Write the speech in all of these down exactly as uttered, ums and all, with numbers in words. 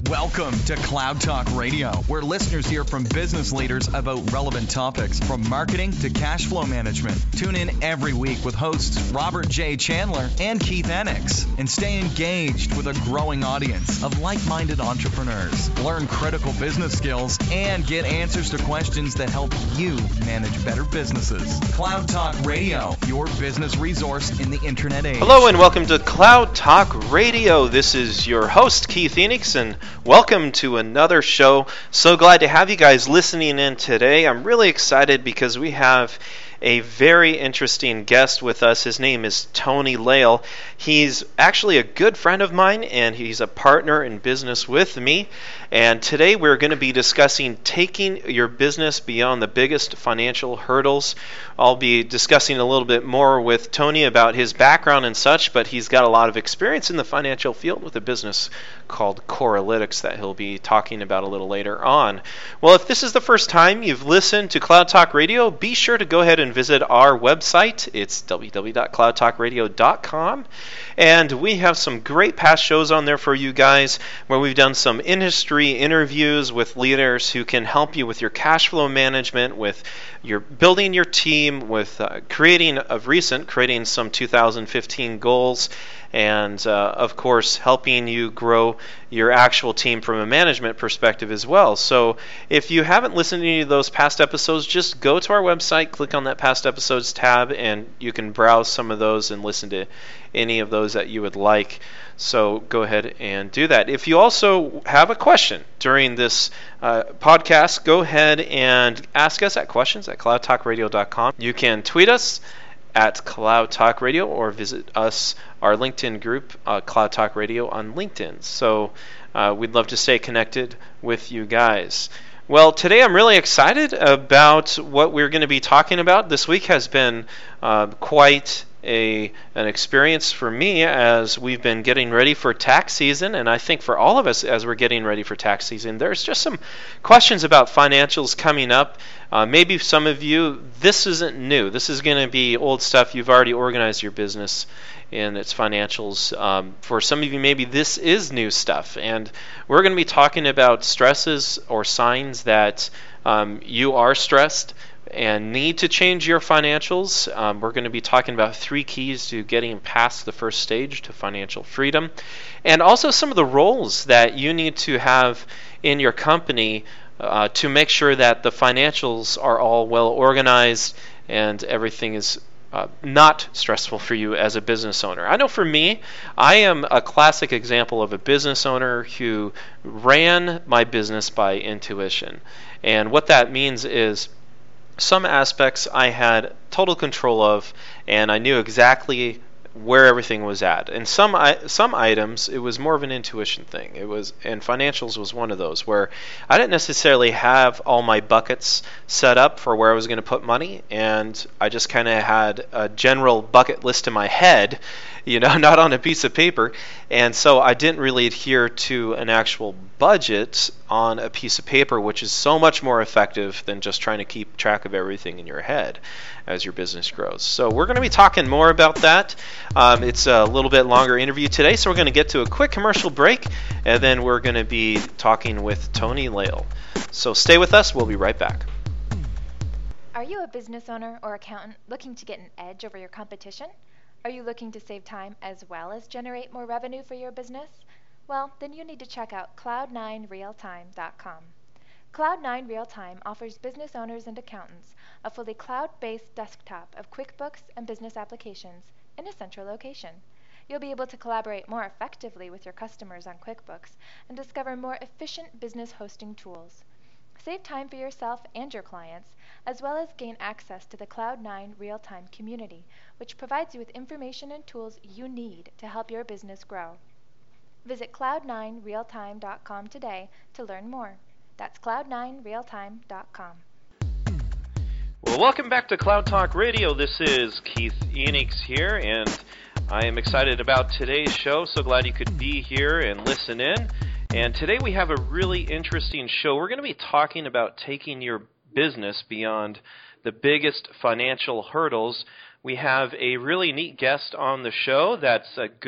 Welcome to Cloud Talk Radio, where listeners hear from business leaders about relevant topics from marketing to cash flow management. Tune in every week with hosts Robert J. Chandler and Keith Enix, and stay engaged with a growing audience of like-minded entrepreneurs. Learn critical business skills and get answers to questions that help you manage better businesses. Cloud Talk Radio, your business resource in the internet age. Hello and welcome to Cloud Talk Radio. This is your host, Keith Enix, and welcome to another show. So glad to have you guys listening in today. I'm really excited because we have a very interesting guest with us. His name is Tony Lail. He's actually a good friend of mine, and he's a partner in business with me. And today we're going to be discussing taking your business beyond the biggest financial hurdles. I'll be discussing a little bit more with Tony about his background and such, but he's got a lot of experience in the financial field with a business called Coralytics that he'll be talking about a little later on. Well, if this is the first time you've listened to Cloud Talk Radio, be sure to go ahead and visit our website. It's w w w dot cloud talk radio dot com. And we have some great past shows on there for you guys where we've done some industry interviews with leaders who can help you with your cash flow management, with your building your team, with uh, creating, of recent, creating some two thousand fifteen goals, and uh, of course helping you grow your actual team from a management perspective as well. So if you haven't listened to any of those past episodes, just go to our website, click on that past episodes tab, and you can browse some of those and listen to any of those that you would like. So go ahead and do that. If you also have a question during this uh, podcast, go ahead and ask us at questions at cloud talk radio dot com. You can tweet us at Cloud Talk Radio or visit us, our LinkedIn group, uh, Cloud Talk Radio on LinkedIn. So uh, we'd love to stay connected with you guys. Well, today I'm really excited about what we're going to be talking about. This week has been uh, quite a an experience for me as we've been getting ready for tax season, and I think for all of us as we're getting ready for tax season, there's just some questions about financials coming up. Uh, maybe some of you, this isn't new. This is going to be old stuff. You've already organized your business in its financials. Um, for some of you, maybe this is new stuff, and we're going to be talking about stresses or signs that um, you are stressed and need to change your financials. Um, we're going to be talking about three keys to getting past the first stage to financial freedom, and also some of the roles that you need to have in your company uh, to make sure that the financials are all well organized and everything is uh, not stressful for you as a business owner. I know for me, I am a classic example of a business owner who ran my business by intuition. And what that means is some aspects I had total control of, and I knew exactly where everything was at. And some I, some items, it was more of an intuition thing. It was, and financials was one of those where I didn't necessarily have all my buckets set up for where I was going to put money, and I just kind of had a general bucket list in my head, you know, not on a piece of paper. And so I didn't really adhere to an actual budget on a piece of paper, which is so much more effective than just trying to keep track of everything in your head as your business grows. So we're going to be talking more about that. Um, it's a little bit longer interview today, so we're going to get to a quick commercial break, and then we're going to be talking with Tony Lail. So stay with us. We'll be right back. Are you a business owner or accountant looking to get an edge over your competition? Are you looking to save time as well as generate more revenue for your business? Well, then you need to check out cloud nine real time dot com. Cloud nine Realtime offers business owners and accountants a fully cloud-based desktop of QuickBooks and business applications in a central location. You'll be able to collaborate more effectively with your customers on QuickBooks and discover more efficient business hosting tools. Save time for yourself and your clients, as well as gain access to the Cloud nine Realtime community, which provides you with information and tools you need to help your business grow. Visit cloud nine real time dot com today to learn more. That's cloud nine real time dot com. Well, welcome back to Cloud Talk Radio. This is Keith Enix here, and I am excited about today's show. So glad you could be here and listen in. And today we have a really interesting show. We're going to be talking about taking your business beyond the biggest financial hurdles. We have a really neat guest on the show that's a good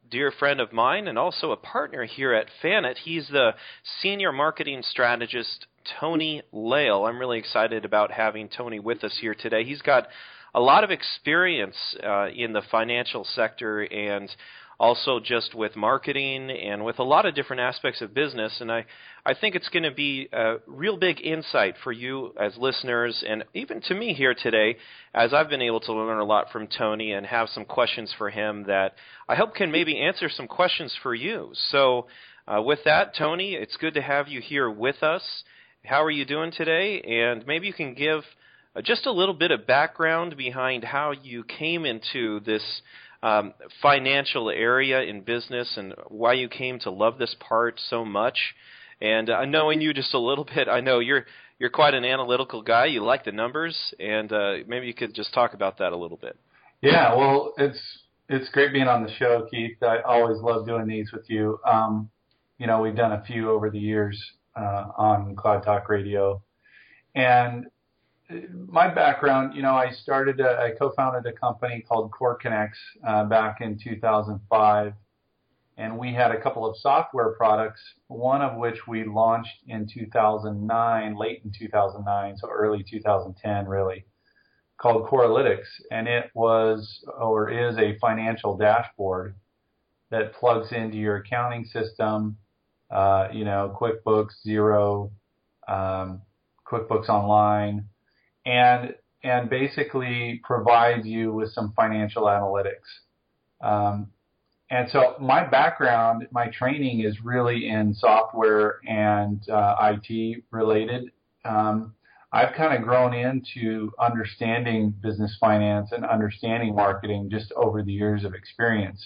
dear friend of mine and also a partner here at Fanet. He's the Senior Marketing Strategist, Tony Lail. I'm really excited about having Tony with us here today. He's got a lot of experience uh, in the financial sector and also just with marketing and with a lot of different aspects of business. And I, I think it's going to be a real big insight for you as listeners and even to me here today, as I've been able to learn a lot from Tony and have some questions for him that I hope can maybe answer some questions for you. So uh, with that, Tony, it's good to have you here with us. How are you doing today? And maybe you can give uh, just a little bit of background behind how you came into this Um, financial area in business and why you came to love this part so much. And uh, knowing you just a little bit, I know you're you're quite an analytical guy. You like the numbers, and uh, maybe you could just talk about that a little bit. Yeah, well, it's it's great being on the show, Keith. I always love doing these with you. Um, you know, we've done a few over the years uh, on Cloud Talk Radio, and my background, you know, I started, a, I co-founded a company called CoreConnex uh, back in two thousand five, and we had a couple of software products, one of which we launched in two thousand nine, late in two thousand nine, so early two thousand ten really, called Corealytics, and it was, or is, a financial dashboard that plugs into your accounting system, uh, you know, QuickBooks, Xero, um, QuickBooks Online, and and basically provides you with some financial analytics. Um, and so my background, my training is really in software and uh, I T related. Um, I've kind of grown into understanding business finance and understanding marketing just over the years of experience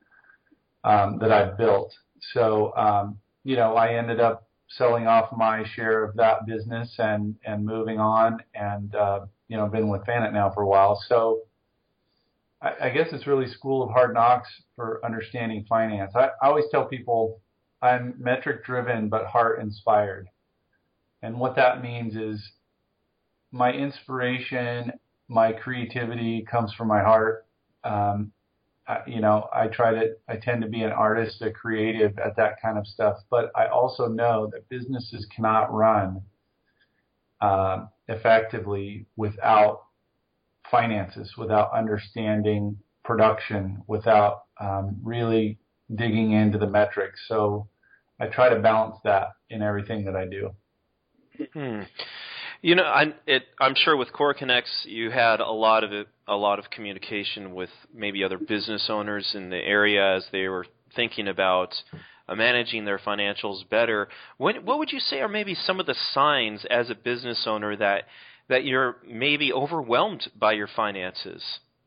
um, that I've built. So, um, you know, I ended up selling off my share of that business and, and moving on and, uh, you know, been with Fanet now for a while. So I, I guess it's really school of hard knocks for understanding finance. I, I always tell people I'm metric driven but heart inspired. And what that means is my inspiration, my creativity comes from my heart. Um, I, you know, I try to, I tend to be an artist, a creative at that kind of stuff. But I also know that businesses cannot run uh, effectively without finances, without understanding production, without um, really digging into the metrics. So I try to balance that in everything that I do. Hmm. You know, I'm, it, I'm sure with CoreConnex you had a lot of it, a lot of communication with maybe other business owners in the area as they were thinking about uh, managing their financials better. When, what would you say are maybe some of the signs as a business owner that that you're maybe overwhelmed by your finances?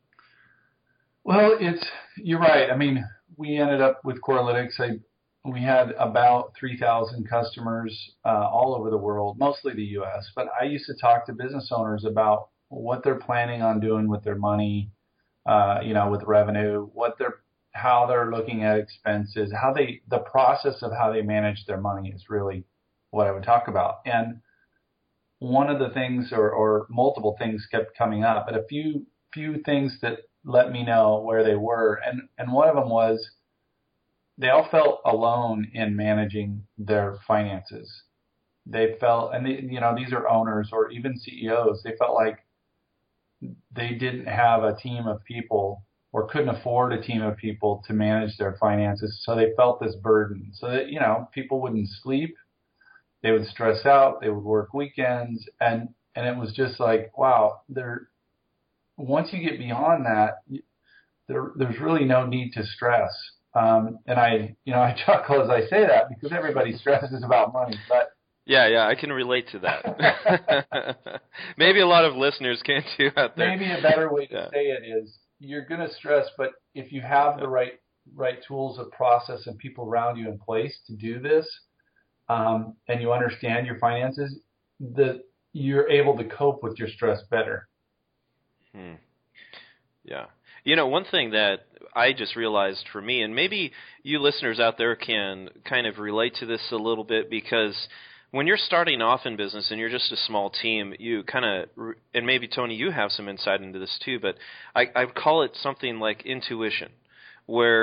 Well, it's you're right. I mean, we ended up with Corealytics. I, We had about three thousand customers uh, all over the world, mostly the U S. But I used to talk to business owners about what they're planning on doing with their money, uh, you know, with revenue, what they're, how they're looking at expenses, how they, the process of how they manage their money is really what I would talk about. And one of the things, or, or multiple things, kept coming up, but a few few things that let me know where they were, and and one of them was, they all felt alone in managing their finances. They felt, and they, you know, these are owners or even C E Os, they felt like they didn't have a team of people or couldn't afford a team of people to manage their finances. So they felt this burden. So that, you know, people wouldn't sleep. They would stress out. They would work weekends. And, and it was just like, wow, there, once you get beyond that, there, there's really no need to stress. Um, and I, you know, I chuckle as I say that because everybody stresses about money, but yeah, yeah, I can relate to that. Maybe a lot of listeners can too out there. Maybe a better way to yeah. say it is you're going to stress, but if you have the right right tools of process and people around you in place to do this, um, and you understand your finances, the you're able to cope with your stress better. Hmm. Yeah. You know, one thing that I just realized for me, and maybe you listeners out there can kind of relate to this a little bit, because when you're starting off in business and you're just a small team, you kind of, and maybe Tony, you have some insight into this too, but I, I call it something like intuition, where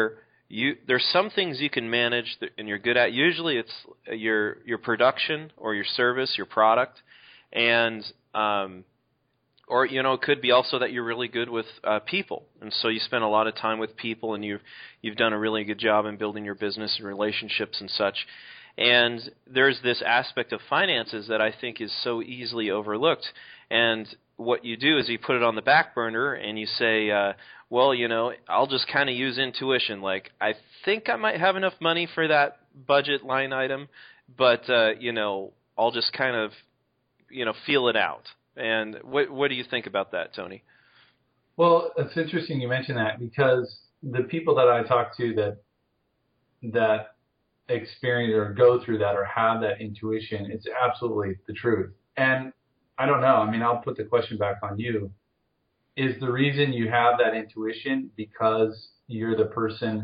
you there's some things you can manage and you're good at. Usually it's your your production or your service, your product, and um, or you know it could be also that you're really good with uh, people, and so you spend a lot of time with people, and you've you've done a really good job in building your business and relationships and such. And there's this aspect of finances that I think is so easily overlooked. And what you do is you put it on the back burner and you say, uh, well, you know, I'll just kind of use intuition. Like, I think I might have enough money for that budget line item, but, uh, you know, I'll just kind of, you know, feel it out. And what what do you think about that, Tony? Well, it's interesting you mention that, because the people that I talk to that that experience or go through that or have that intuition, it's absolutely the truth. And I don't know, I mean, I'll put the question back on you. Is the reason you have that intuition because you're the person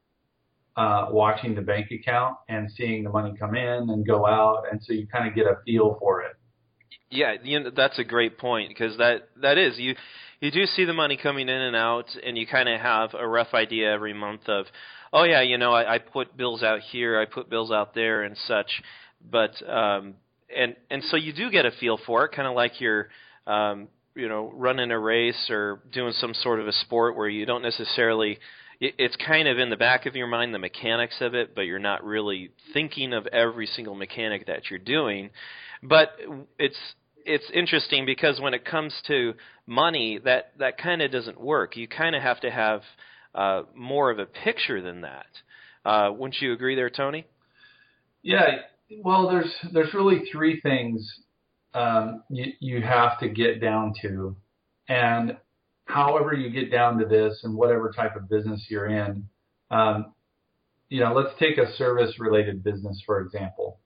uh, watching the bank account and seeing the money come in and go out, and so you kind of get a feel for it? Yeah, you know, that's a great point, because that, that is, you you do see the money coming in and out, and you kind of have a rough idea every month of, oh yeah, you know, I, I put bills out here, I put bills out there and such, but um, and and so you do get a feel for it, kind of like you're, um, you know, running a race or doing some sort of a sport where you don't necessarily, it, it's kind of in the back of your mind the mechanics of it, but you're not really thinking of every single mechanic that you're doing. But it's it's interesting because when it comes to money, that that kind of doesn't work. You kind of have to have Uh, more of a picture than that. Uh, wouldn't you agree there, Tony? Yeah, well, there's there's really three things um, you, you have to get down to. And however you get down to this and whatever type of business you're in, um, you know, let's take a service-related business, for example.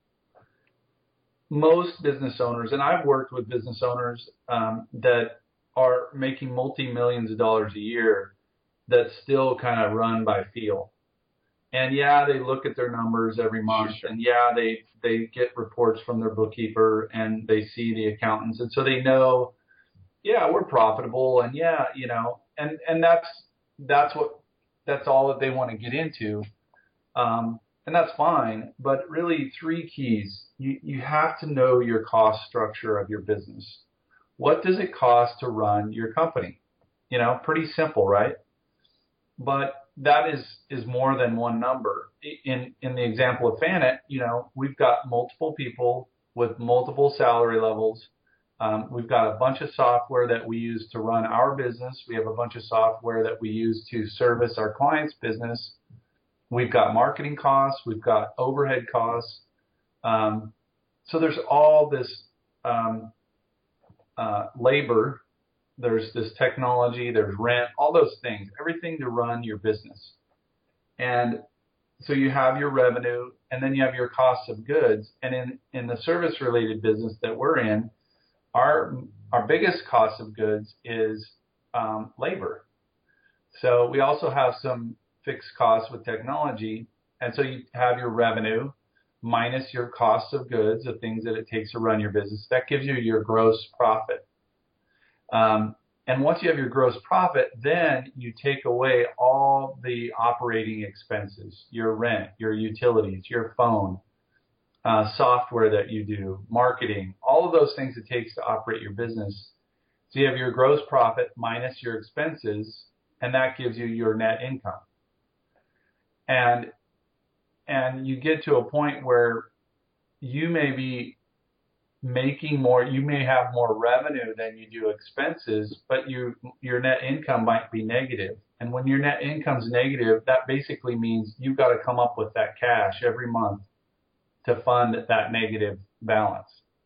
Most business owners, and I've worked with business owners um, that are making multi-millions of dollars a year, that still kind of run by feel. And yeah, they look at their numbers every month, sure. and yeah, they, they get reports from their bookkeeper, and they see the accountants, and so they know, yeah, we're profitable, and yeah, you know, and, and that's, that's what, that's all that they want to get into. Um, and that's fine, but really three keys. You, you have to know your cost structure of your business. What does it cost to run your company? You know, pretty simple, right? But that is, is more than one number. In in the example of Fanet, you know, we've got multiple people with multiple salary levels. Um, we've got a bunch of software that we use to run our business. We have a bunch of software that we use to service our clients' business. We've got marketing costs. We've got overhead costs. Um, so there's all this um, uh, labor. There's this technology, there's rent, all those things, everything to run your business. And so you have your revenue, and then you have your costs of goods. And in, in the service-related business that we're in, our our biggest cost of goods is um, labor. So we also have some fixed costs with technology. And so you have your revenue minus your costs of goods, the things that it takes to run your business. That gives you your gross profit. Um, and once you have your gross profit, then you take away all the operating expenses, your rent, your utilities, your phone, uh, software that you do, marketing, all of those things it takes to operate your business. So you have your gross profit minus your expenses, and that gives you your net income. And, and you get to a point where you may be making more, you may have more revenue than you do expenses, but you, your net income might be negative. And when your net income's negative, that basically means you've got to come up with that cash every month to fund that negative balance.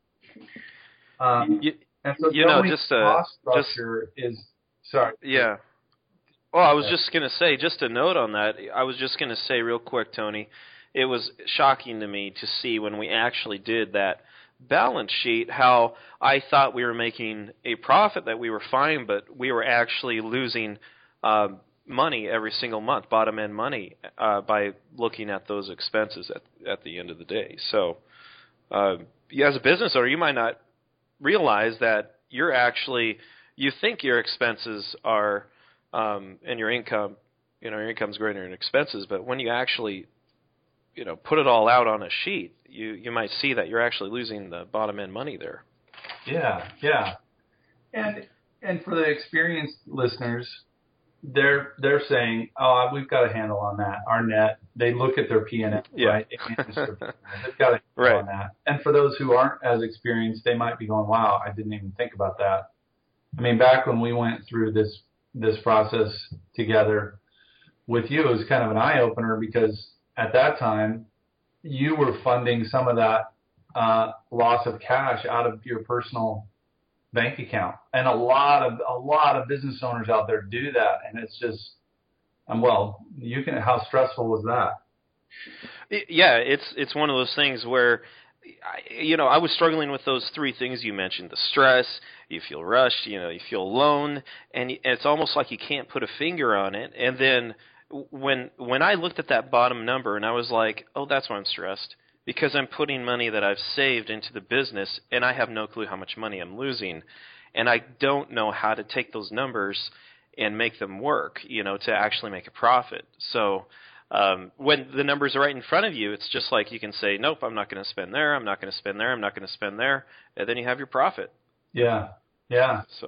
Um, you, and so you know, just a cost structure just, is, sorry. Yeah. Well, I was just going to say, just a note on that, I was just going to say real quick, Tony, it was shocking to me to see when we actually did that balance sheet how I thought we were making a profit, that we were fine, but we were actually losing uh, money every single month, bottom end money, uh, by looking at those expenses at, at the end of the day. So uh, as a business owner, you might not realize that you're actually, you think your expenses are um, and your income you know, your income's greater than expenses. But when you actually, you know, put it all out on a sheet, you, you might see that you're actually losing the bottom end money there. Yeah, yeah. And and for the experienced listeners, they're they're saying, oh, we've got a handle on that. Our net, they look at their P and L, yeah. right? They manage their P and L. They've got a handle right. on that. And for those who aren't as experienced, they might be going, wow, I didn't even think about that. I mean, back when we went through this this process together with you, it was kind of an eye-opener because at that time, you were funding some of that uh, loss of cash out of your personal bank account, and a lot of a lot of business owners out there do that, and it's just, um, well, you can. How stressful was that? Yeah, it's it's one of those things where, you know, I was struggling with those three things you mentioned: the stress, you feel rushed, you know, you feel alone, and it's almost like you can't put a finger on it. And then when when I looked at that bottom number, and I was like, oh, that's why I'm stressed. Because I'm putting money that I've saved into the business, and I have no clue how much money I'm losing. And I don't know how to take those numbers and make them work, you know, to actually make a profit. So um, when the numbers are right in front of you, it's just like you can say, nope, I'm not going to spend there, I'm not going to spend there, I'm not going to spend there, and then you have your profit. Yeah, yeah. So,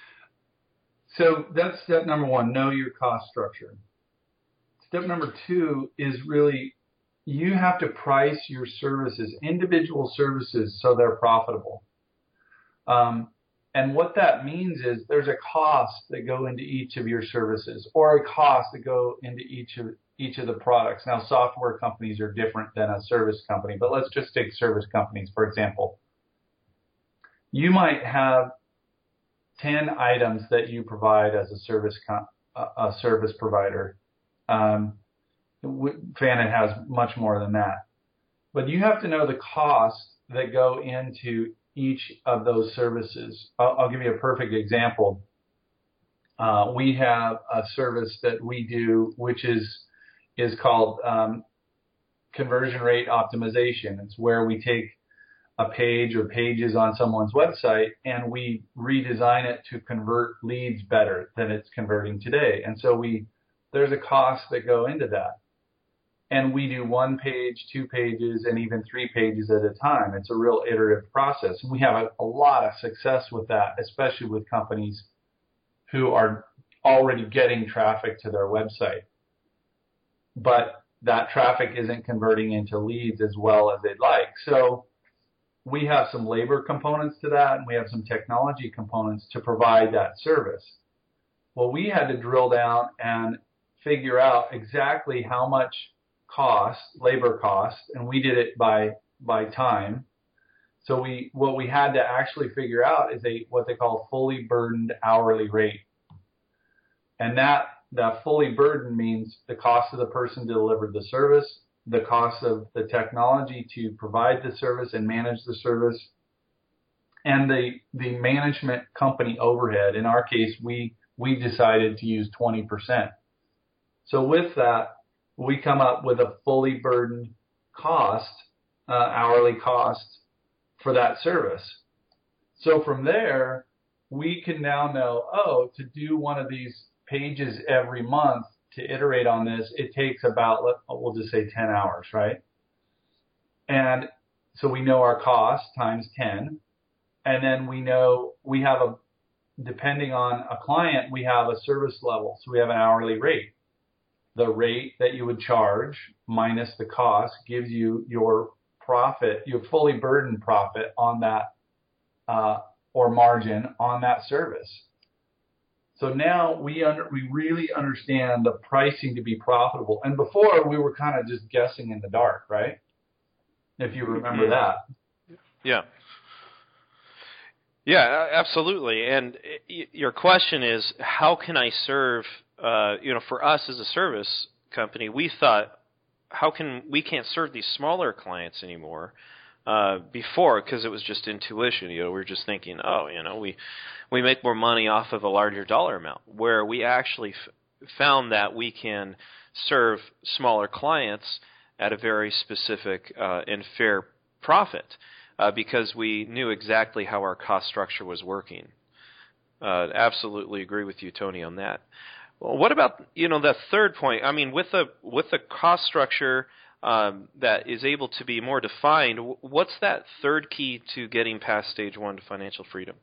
so that's step number one, know your cost structure. Step number two is really, you have to price your services, individual services, so they're profitable. Um, and what that means is there's a cost that go into each of your services, or a cost that go into each of each of the products. Now, software companies are different than a service company, but let's just take service companies, for example. You might have ten items that you provide as a service com- a service provider. Um, Fanon has much more than that. But you have to know the costs that go into each of those services. I'll, I'll give you a perfect example. Uh, we have a service that we do, which is is called um, conversion rate optimization. It's where we take a page or pages on someone's website and we redesign it to convert leads better than it's converting today. And so we there's a cost that go into that. And we do one page, two pages, and even three pages at a time. It's a real iterative process. And we have a, a lot of success with that, especially with companies who are already getting traffic to their website. But that traffic isn't converting into leads as well as they'd like. So we have some labor components to that, and we have some technology components to provide that service. Well, we had to drill down and figure out exactly how much cost, labor cost, and we did it by by time. So we what we had to actually figure out is a what they call fully burdened hourly rate. And that that fully burdened means the cost of the person to deliver the service, the cost of the technology to provide the service and manage the service, and the the management company overhead. In our case, we we decided to use twenty percent. So with that, we come up with a fully burdened cost, uh, hourly cost for that service. So from there, we can now know, oh, to do one of these pages every month, to iterate on this, it takes about, we'll just say ten hours, right? And so we know our cost times ten. And then we know we have a, depending on a client, we have a service level. So we have an hourly rate. The rate that you would charge minus the cost gives you your profit, your fully burdened profit on that, uh, or margin on that service. So now we under, we really understand the pricing to be profitable. And before we were kind of just guessing in the dark, right? If you remember that. Yeah. Yeah, absolutely. And your question is, how can I serve? Uh, you know, for us as a service company, we thought, how can we can't serve these smaller clients anymore uh, before because it was just intuition. You know, we were just thinking, oh, you know, we we make more money off of a larger dollar amount. Where we actually f- found that we can serve smaller clients at a very specific uh, and fair profit uh, because we knew exactly how our cost structure was working. Uh, absolutely agree with you, Tony, on that. Well, what about, you know, that third point? I mean, with a with a cost structure um, that is able to be more defined, what's that third key to getting past stage one to financial freedom?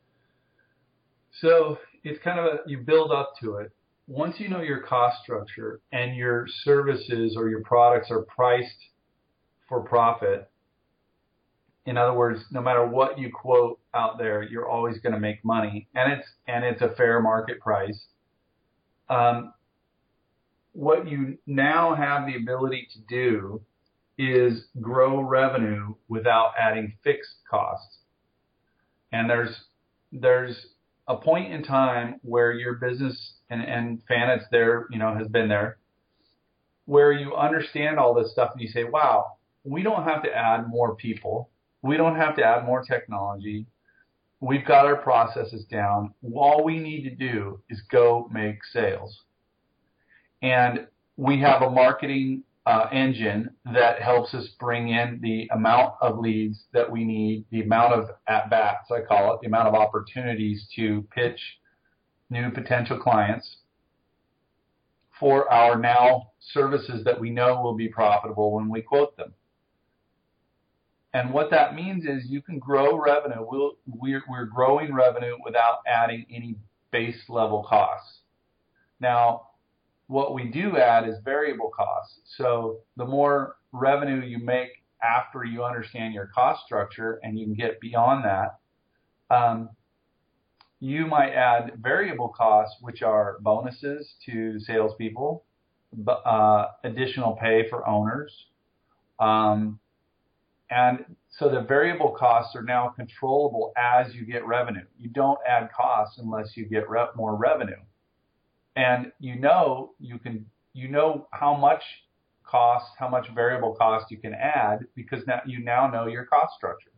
So it's kind of a, you build up to it. Once you know your cost structure and your services or your products are priced for profit, in other words, no matter what you quote out there, you're always going to make money, and it's and it's a fair market price. Um, what you now have the ability to do is grow revenue without adding fixed costs. And there's there's a point in time where your business, and, and Fanet's there, you know, has been there, where you understand all this stuff and you say, wow, we don't have to add more people. We don't have to add more technology. We've got our processes down. All we need to do is go make sales. And we have a marketing uh, engine that helps us bring in the amount of leads that we need, the amount of at-bats, I call it, the amount of opportunities to pitch new potential clients for our now services that we know will be profitable when we quote them. And what that means is you can grow revenue. We'll, we're, we're growing revenue without adding any base level costs. Now, what we do add is variable costs. So the more revenue you make after you understand your cost structure and you can get beyond that, um, you might add variable costs, which are bonuses to salespeople, uh, additional pay for owners, um, and so the variable costs are now controllable as you get revenue. You don't add costs unless you get re- more revenue. And you know you can you know how much cost, how much variable cost you can add because now you now know your cost structure.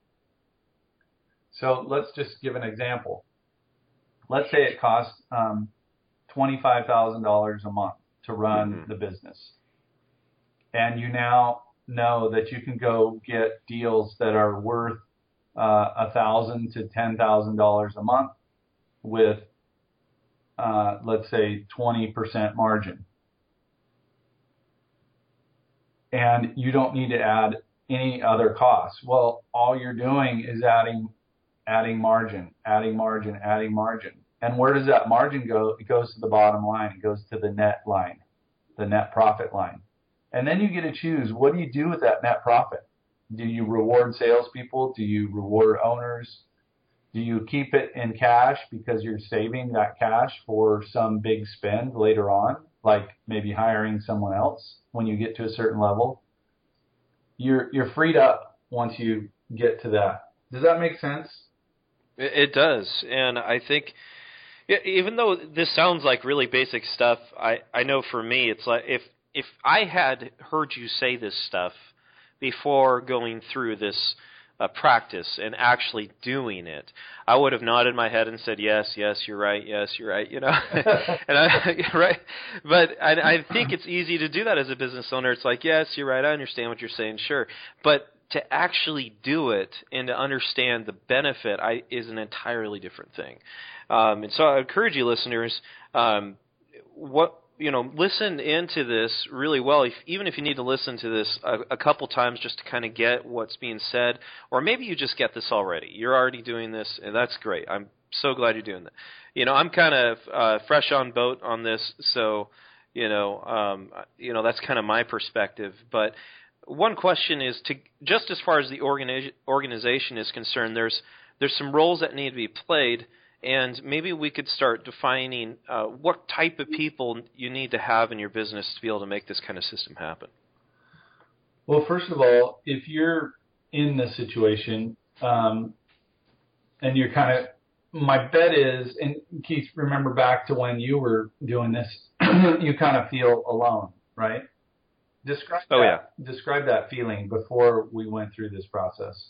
So let's just give an example. Let's say it costs um, twenty-five thousand dollars a month to run mm-hmm. the business, and you now know that you can go get deals that are worth uh, one thousand dollars to ten thousand dollars a month with, uh, let's say, twenty percent margin. And you don't need to add any other costs. Well, all you're doing is adding adding margin, adding margin, adding margin. And where does that margin go? It goes to the bottom line. It goes to the net line, the net profit line. And then you get to choose, what do you do with that net profit? Do you reward salespeople? Do you reward owners? Do you keep it in cash because you're saving that cash for some big spend later on, like maybe hiring someone else when you get to a certain level? You're you're freed up once you get to that. Does that make sense? It does. And I think even though this sounds like really basic stuff, I, I know for me it's like if If I had heard you say this stuff before going through this uh, practice and actually doing it, I would have nodded my head and said, yes, yes, you're right, yes, you're right, you know. and I, right? But I, I think it's easy to do that as a business owner. It's like, yes, you're right, I understand what you're saying, sure. But to actually do it and to understand the benefit I, is an entirely different thing. Um, and so I encourage you listeners, um, what you know, listen into this really well, if, even if you need to listen to this a, a couple times just to kind of get what's being said, or maybe you just get this already. You're already doing this, and that's great. I'm so glad you're doing that. You know, I'm kind of uh, fresh on boat on this, so, you know, um, you know, that's kind of my perspective. But one question is, to just as far as the organi- organization is concerned, there's there's some roles that need to be played. And maybe we could start defining uh, what type of people you need to have in your business to be able to make this kind of system happen. Well, first of all, if you're in this situation um, and you're kind of, my bet is, and Keith, remember back to when you were doing this, you kind of feel alone, right? Describe oh, that, yeah. Describe that feeling before we went through this process.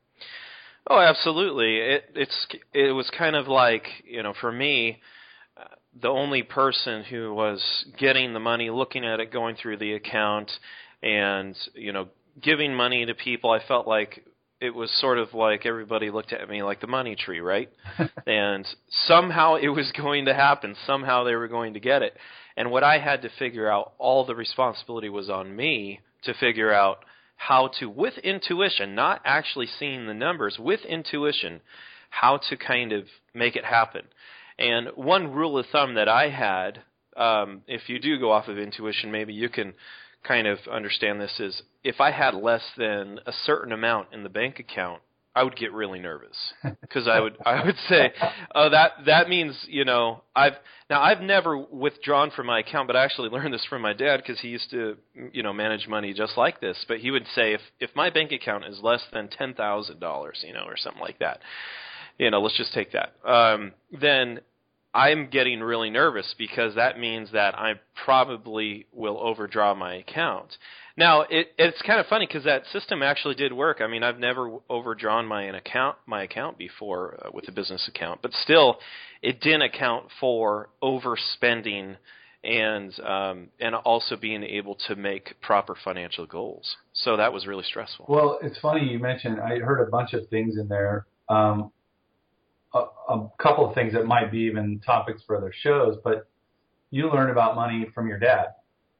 Oh, absolutely. It it's it was kind of like, you know, for me, uh, the only person who was getting the money, looking at it, going through the account, and, you know, giving money to people. I felt like it was sort of like everybody looked at me like the money tree, right? And somehow it was going to happen. Somehow they were going to get it. And what I had to figure out, all the responsibility was on me to figure out how to, with intuition, not actually seeing the numbers, with intuition, how to kind of make it happen. And one rule of thumb that I had, um, if you do go off of intuition, maybe you can kind of understand this, is if I had less than a certain amount in the bank account, I would get really nervous because I would I would say, oh, that that means, you know, I've now I've never withdrawn from my account, but I actually learned this from my dad because he used to, you know, manage money just like this. But he would say, if if my bank account is less than ten thousand dollars, you know, or something like that, you know, let's just take that, um, then I'm getting really nervous because that means that I probably will overdraw my account. Now, it, it's kind of funny because that system actually did work. I mean, I've never overdrawn my an account my account before uh, with a business account, but still, it didn't account for overspending and um, and also being able to make proper financial goals. So that was really stressful. Well, it's funny you mentioned. I heard a bunch of things in there. Um, a, a couple of things that might be even topics for other shows, but you learn about money from your dad.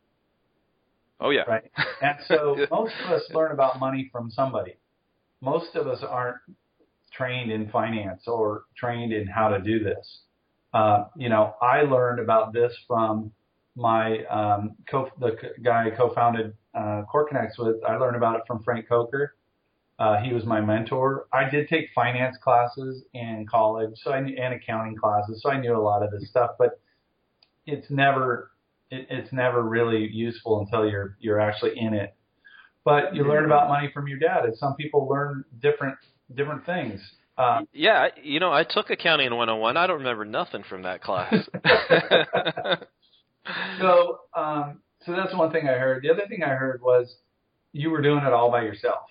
Oh, yeah. Right. And so most of us learn about money from somebody. Most of us aren't trained in finance or trained in how to do this. Uh, you know, I learned about this from my um, co- the guy I co-founded uh, CoreConnects with. I learned about it from Frank Coker. Uh, he was my mentor. I did take finance classes in college, so I knew, and accounting classes, so I knew a lot of this stuff. But it's never It, it's never really useful until you're you're actually in it. But you learn about money from your dad, and some people learn different different things. Uh, yeah, you know, I took accounting one oh one. I don't remember nothing from that class. so, um, so that's one thing I heard. The other thing I heard was you were doing it all by yourself,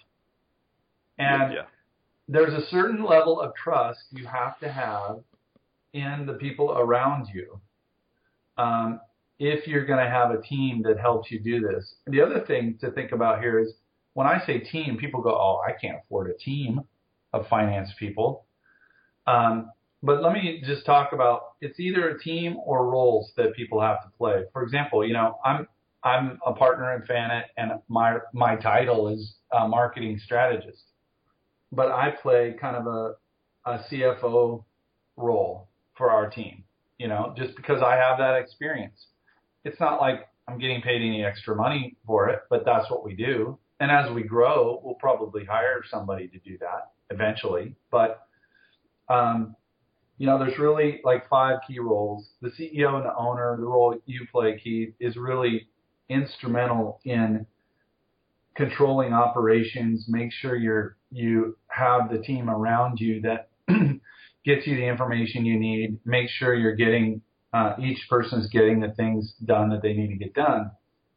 and yeah. there's a certain level of trust you have to have in the people around you. Um, if you're going to have a team that helps you do this. The other thing to think about here is when I say team, people go, oh, I can't afford a team of finance people. Um, but let me just talk about, it's either a team or roles that people have to play. For example, you know, I'm I'm a partner in Fanet, and my my title is a marketing strategist. But I play kind of a, a C F O role for our team, you know, just because I have that experience. It's not like I'm getting paid any extra money for it, but that's what we do. And as we grow, we'll probably hire somebody to do that eventually. But, um, you know, there's really like five key roles. The C E O and the owner, the role you play, Keith, is really instrumental in controlling operations. Make sure you're, you have the team around you that gets you the information you need. Make sure you're getting Uh, each person's getting the things done that they need to get done.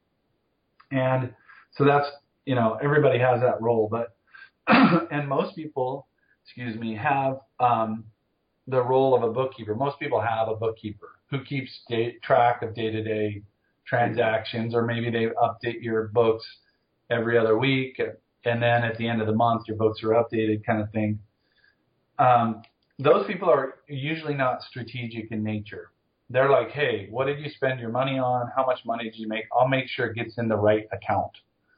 And so that's, you know, everybody has that role. But, and most people, excuse me, have um, the role of a bookkeeper. Most people have a bookkeeper who keeps day, track of day-to-day transactions, or maybe they update your books every other week. And then at the end of the month, your books are updated, kind of thing. Um, those people are usually not strategic in nature. They're like, hey, what did you spend your money on? How much money did you make? I'll make sure it gets in the right account.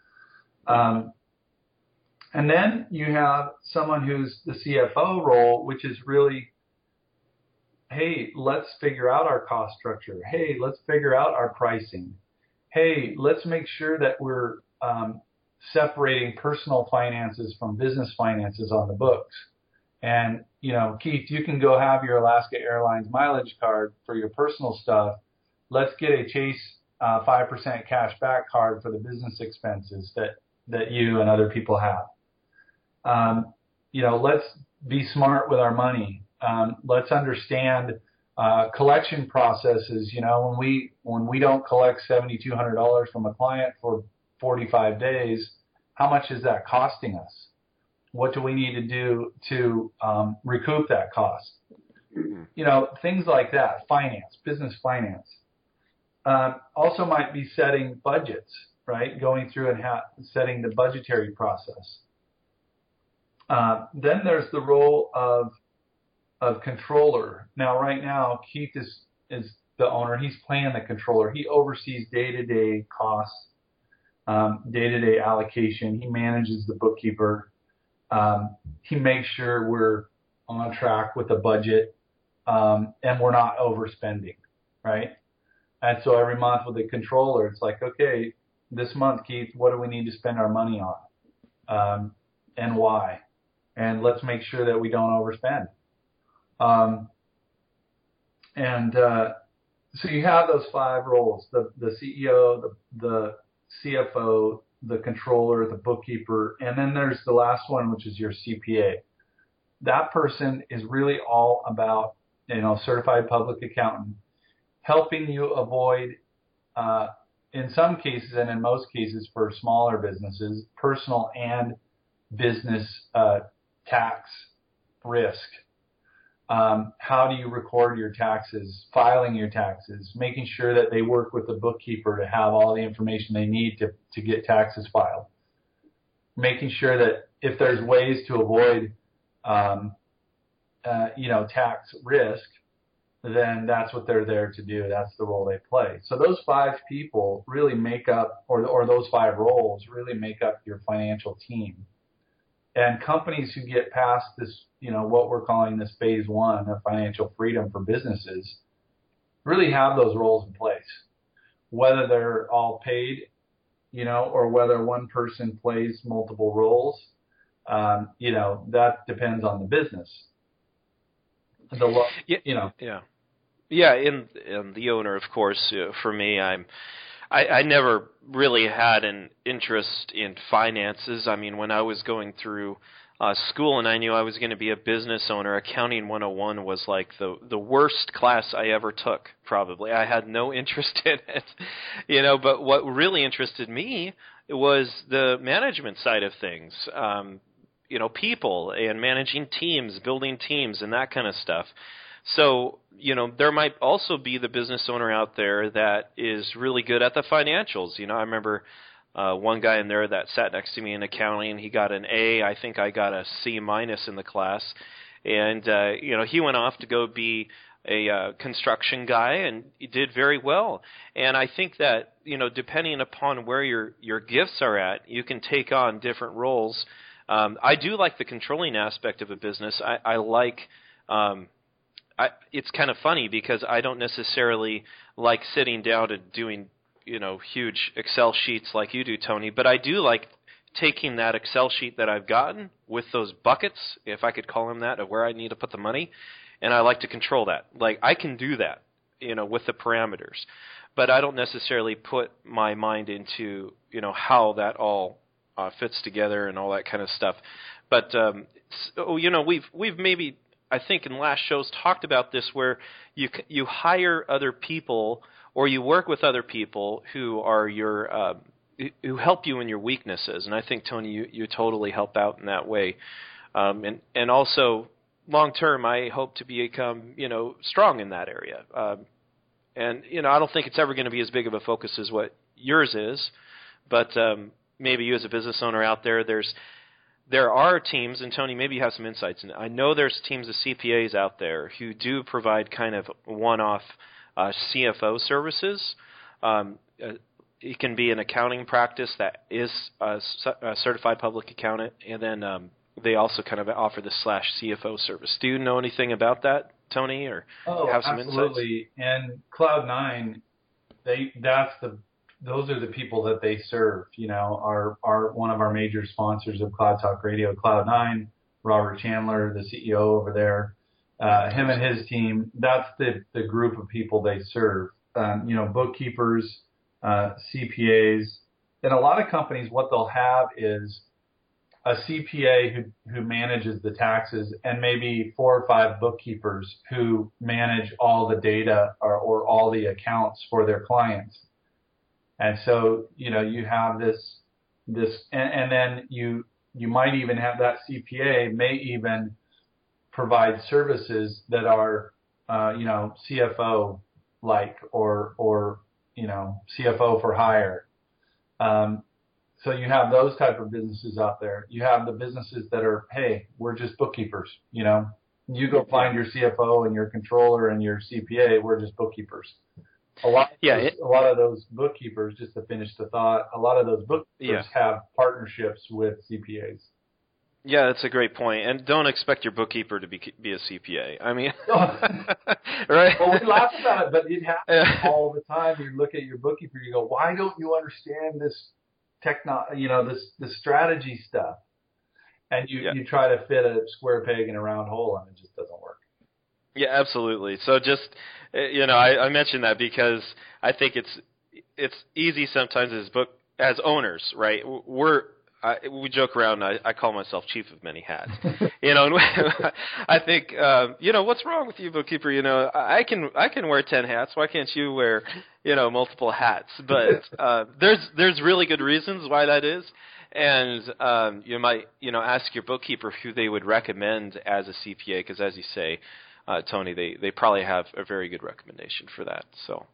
Um, and then you have someone who's the C F O role, which is really, hey, let's figure out our cost structure. Hey, let's figure out our pricing. Hey, let's make sure that we're um, separating personal finances from business finances on the books. And, you know, Keith, you can go have your Alaska Airlines mileage card for your personal stuff. Let's get a Chase uh, five percent cash back card for the business expenses that, that you and other people have. Um, you know, let's be smart with our money. Um, let's understand uh, collection processes. You know, when we when we don't collect seven thousand two hundred dollars from a client for forty-five days, how much is that costing us? What do we need to do to um, recoup that cost? You know, things like that, finance, business finance. Um, also might be setting budgets, right? Going through and ha- setting the budgetary process. Uh, then there's the role of of controller. Now, right now, Keith is is the owner. He's playing the controller. He oversees day-to-day costs, um, day-to-day allocation. He manages the bookkeeper. Um, he makes sure we're on track with the budget, um, and we're not overspending, right? And so every month with the controller, it's like, okay, this month, Keith, what do we need to spend our money on, um, and why? And let's make sure that we don't overspend. Um, and uh, so you have those five roles: the the C E O, the the C F O, the controller, the bookkeeper, and then there's the last one, which is your C P A. That person is really all about, you know, certified public accountant, helping you avoid, uh, in some cases and in most cases for smaller businesses, personal and business uh, tax risk. Um, how do you record your taxes, filing your taxes, making sure that they work with the bookkeeper to have all the information they need to, to get taxes filed, making sure that if there's ways to avoid, um, uh, you know, tax risk, then that's what they're there to do. That's the role they play. So those five people really make up, or, or those five roles really make up your financial team. And companies who get past this, you know, what we're calling this phase one of financial freedom for businesses really have those roles in place. Whether they're all paid, you know, or whether one person plays multiple roles, um, you know, that depends on the business. The lo- yeah, you know. Yeah. Yeah, and, and the owner, of course, uh, for me, I'm I, I never really had an interest in finances. I mean, when I was going through uh, school and I knew I was going to be a business owner, Accounting one oh one was like the the worst class I ever took, probably. I had no interest in it, you know, but what really interested me was the management side of things, um, you know, people and managing teams, building teams and that kind of stuff. So, you know, there might also be the business owner out there that is really good at the financials. You know, I remember uh, one guy in there that sat next to me in accounting. He got an A. I think I got a C minus in the class. And, uh, you know, he went off to go be a uh, construction guy, and he did very well. And I think that, you know, depending upon where your, your gifts are at, you can take on different roles. Um, I do like the controlling aspect of a business. I, I like um, – I, it's kind of funny because I don't necessarily like sitting down and doing, you know, huge Excel sheets like you do, Tony, but I do like taking that Excel sheet that I've gotten with those buckets, if I could call them that, of where I need to put the money, and I like to control that. Like, I can do that, you know, with the parameters, but I don't necessarily put my mind into, you know, how that all uh, fits together and all that kind of stuff. But, um, so, you know, we've we've maybe... I think in last shows talked about this, where you you hire other people or you work with other people who are your uh, who help you in your weaknesses, and I think, Tony, you, you totally help out in that way, um, and and also long term, I hope to become, you know, strong in that area, um, and you know, I don't think it's ever going to be as big of a focus as what yours is, but um, maybe you as a business owner out there, there's There are teams, and Tony, maybe you have some insights in it. I know there's teams of C P As out there who do provide kind of one-off uh, C F O services. Um, uh, it can be an accounting practice that is a, a certified public accountant, and then um, they also kind of offer the slash C F O service. Do you know anything about that, Tony, or oh, have some absolutely. insights? And Cloud nine, they that's the those are the people that they serve, you know, are, are one of our major sponsors of Cloud Talk Radio, Cloud nine, Robert Chandler, the C E O over there, uh, him and his team, that's the, the group of people they serve. Um, you know, bookkeepers, uh, C P As, and a lot of companies, what they'll have is a C P A who, who manages the taxes and maybe four or five bookkeepers who manage all the data or, or all the accounts for their clients. And so, you know, you have this, this, and, and then you, you might even have that C P A may even provide services that are, uh, you know, C F O like, or, or, you know, C F O for hire. Um, So you have those type of businesses out there. You have the businesses that are, hey, we're just bookkeepers. You know, you go find your C F O and your controller and your C P A. We're just bookkeepers. A lot, of yeah, those, it, a lot of those bookkeepers, just to finish the thought, a lot of those bookkeepers yeah. have partnerships with C P As. Yeah, that's a great point. And don't expect your bookkeeper to be be a C P A. I mean, right? Well, we laugh about it, but it happens all the time. You look at your bookkeeper, you go, "Why don't you understand this techno? You know, this this strategy stuff?" And you yeah. you try to fit a square peg in a round hole, and it just doesn't work. Yeah, absolutely. So just, you know, I, I mentioned that because I think it's it's easy sometimes as book as owners, right? We're I, we joke around. I, I call myself chief of many hats. You know, and I think, um, you know, what's wrong with you, bookkeeper? You know, I can I can wear ten hats. Why can't you wear, you know, multiple hats? But uh, there's there's really good reasons why that is. And um, you might, you know, ask your bookkeeper who they would recommend as a C P A, because as you say, Uh, Tony, they, they probably have a very good recommendation for that. So,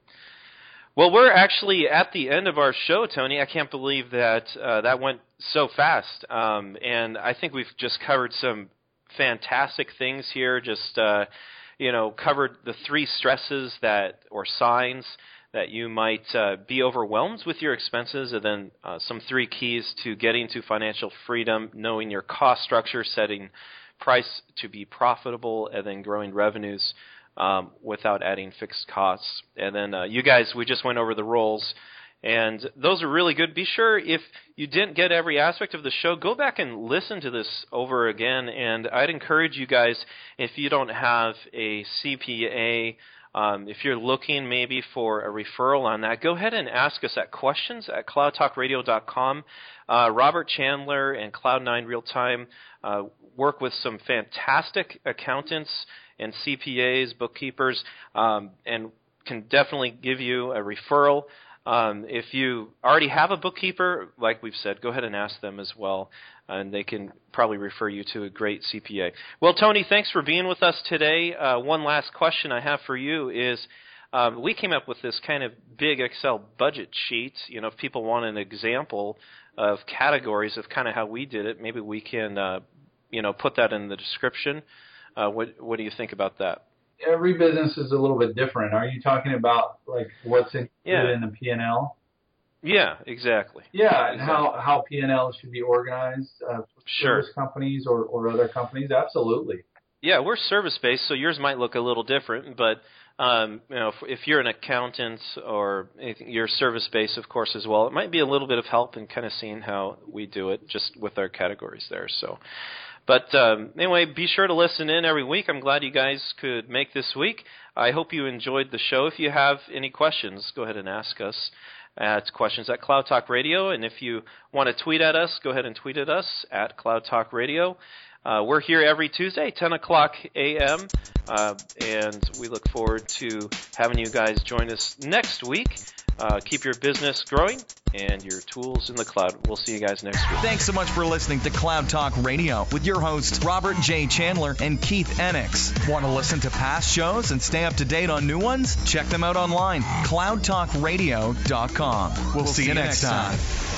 well, we're actually at the end of our show, Tony. I can't believe that uh, that went so fast. Um, and I think we've just covered some fantastic things here. Just, uh, you know, covered the three stresses that or signs that you might uh, be overwhelmed with your expenses, and then uh, some three keys to getting to financial freedom, knowing your cost structure, setting price to be profitable, and then growing revenues um, without adding fixed costs. And then uh, you guys, we just went over the roles, and those are really good. Be sure if you didn't get every aspect of the show, go back and listen to this over again. And I'd encourage you guys, if you don't have a C P A, um, if you're looking maybe for a referral on that, go ahead and ask us at questions at cloud talk radio dot com. Uh, Robert Chandler and Cloud nine Real-Time uh, work with some fantastic accountants and C P As, bookkeepers, um, and can definitely give you a referral. Um, if you already have a bookkeeper, like we've said, go ahead and ask them as well, and they can probably refer you to a great C P A. Well, Tony, thanks for being with us today. Uh, one last question I have for you is, um, we came up with this kind of big Excel budget sheet. You know, if people want an example of categories of kind of how we did it, maybe we can, uh, you know, put that in the description. Uh, what what do you think about that? Every business is a little bit different. Are you talking about like what's included yeah. in the P and L? Yeah, exactly. Yeah, and exactly. how, how P and L should be organized uh, for sure. service companies or, or other companies? Absolutely. Yeah, we're service-based, so yours might look a little different, but um, you know, if, if you're an accountant or anything, you're service-based, of course, as well, it might be a little bit of help in kind of seeing how we do it just with our categories there. So, But um, anyway, be sure to listen in every week. I'm glad you guys could make this week. I hope you enjoyed the show. If you have any questions, go ahead and ask us at questions at Cloud Talk Radio. And if you want to tweet at us, go ahead and tweet at us at Cloud Talk Radio. Uh, we're here every Tuesday, ten o'clock a.m., uh, and we look forward to having you guys join us next week. Uh, keep your business growing and your tools in the cloud. We'll see you guys next week. Thanks so much for listening to Cloud Talk Radio with your hosts, Robert J. Chandler and Keith Enix. Want to listen to past shows and stay up to date on new ones? Check them out online, cloud talk radio dot com. We'll, we'll see, see you next time. time.